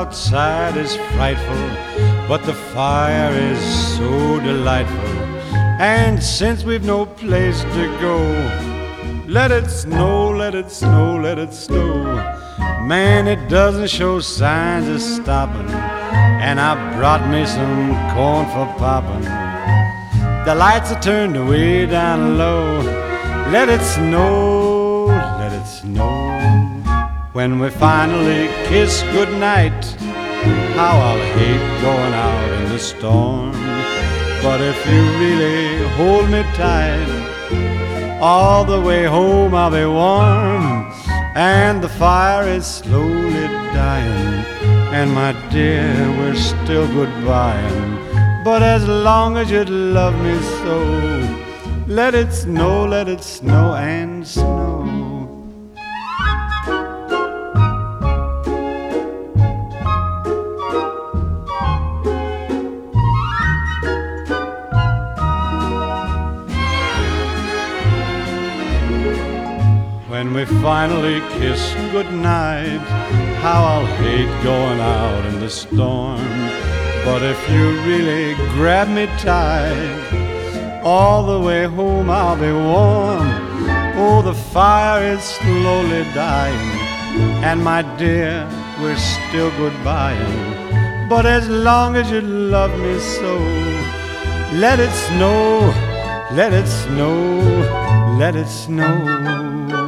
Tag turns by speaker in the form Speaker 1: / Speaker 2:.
Speaker 1: outside is frightful, but the fire is so delightful. And since we've no place to go, let it snow, let it snow, let it snow. Man, it doesn't show signs of stopping, and I brought me some corn for popping. The lights are turned way down low. Let it snow, let it snow. When we finally kiss goodnight, how I'll hate going out in the storm. But if you really hold me tight, all the way home I'll be warm. And the fire is slowly dying, and my dear, we're still goodbying. But as long as you love me so, let it snow and snow. When we finally kiss goodnight, how I'll hate going out in the storm. But if you really grab me tight, all the way home I'll be warm. Oh, the fire is slowly dying, and my dear, we're still goodbying. But as long as you love me so, let it snow, let it snow, let it snow.